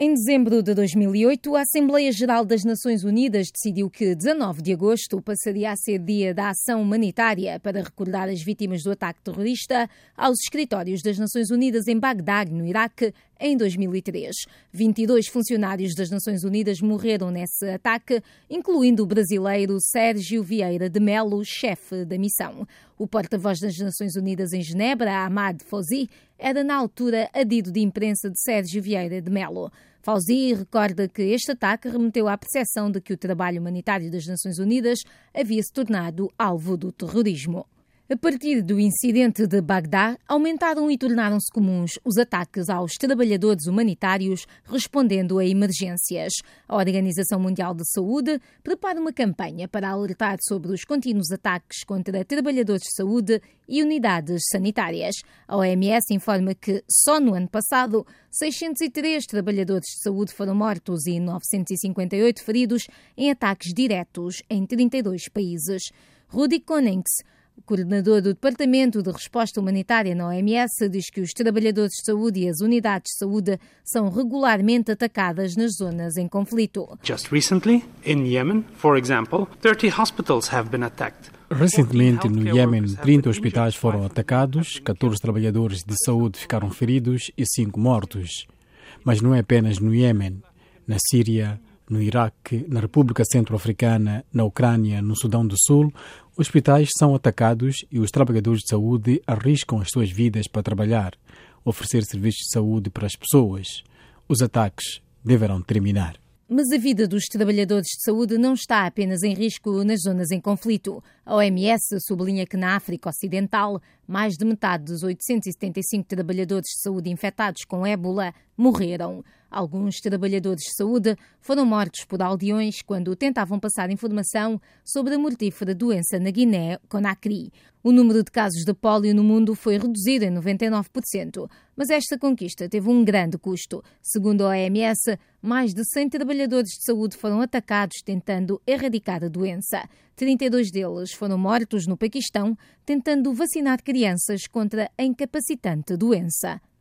Em dezembro de 2008, a Assembleia Geral das Nações Unidas decidiu que 19 de agosto passaria a ser dia da ação humanitária para recordar as vítimas do ataque terrorista aos escritórios das Nações Unidas em Bagdá, no Iraque, em 2003. 22 funcionários das Nações Unidas morreram nesse ataque, incluindo o brasileiro Sérgio Vieira de Melo, chefe da missão. O porta-voz das Nações Unidas em Genebra, Ahmad Fawzi, era na altura adido de imprensa de Sérgio Vieira de Melo. Fawzi recorda que este ataque remeteu à percepção de que o trabalho humanitário das Nações Unidas havia se tornado alvo do terrorismo. A partir do incidente de Bagdá, aumentaram e tornaram-se comuns os ataques aos trabalhadores humanitários respondendo a emergências. A Organização Mundial de Saúde prepara uma campanha para alertar sobre os contínuos ataques contra trabalhadores de saúde e unidades sanitárias. A OMS informa que, só no ano passado, 603 trabalhadores de saúde foram mortos e 958 feridos em ataques diretos em 32 países. Rudi Konings, o coordenador do Departamento de Resposta Humanitária na OMS, diz que os trabalhadores de saúde e as unidades de saúde são regularmente atacadas nas zonas em conflito. Just recently, in Yemen, for example, 30 hospitals have been attacked. Recentemente, no Iêmen, 30 hospitais foram atacados, 14 trabalhadores de saúde ficaram feridos e 5 mortos. Mas não é apenas no Iêmen. Na Síria, no Iraque, na República Centro-Africana, na Ucrânia, no Sudão do Sul, hospitais são atacados e os trabalhadores de saúde arriscam as suas vidas para trabalhar, oferecer serviços de saúde para as pessoas. Os ataques deverão terminar. Mas a vida dos trabalhadores de saúde não está apenas em risco nas zonas em conflito. A OMS sublinha que na África Ocidental, mais de metade dos 875 trabalhadores de saúde infectados com ébola morreram. Alguns trabalhadores de saúde foram mortos por aldeões quando tentavam passar informação sobre a mortífera doença na Guiné-Conakry. O número de casos de pólio no mundo foi reduzido em 99%, mas esta conquista teve um grande custo. Segundo a OMS, mais de 100 trabalhadores de saúde foram atacados tentando erradicar a doença. 32 deles foram mortos no Paquistão, tentando vacinar crianças contra a incapacitante doença.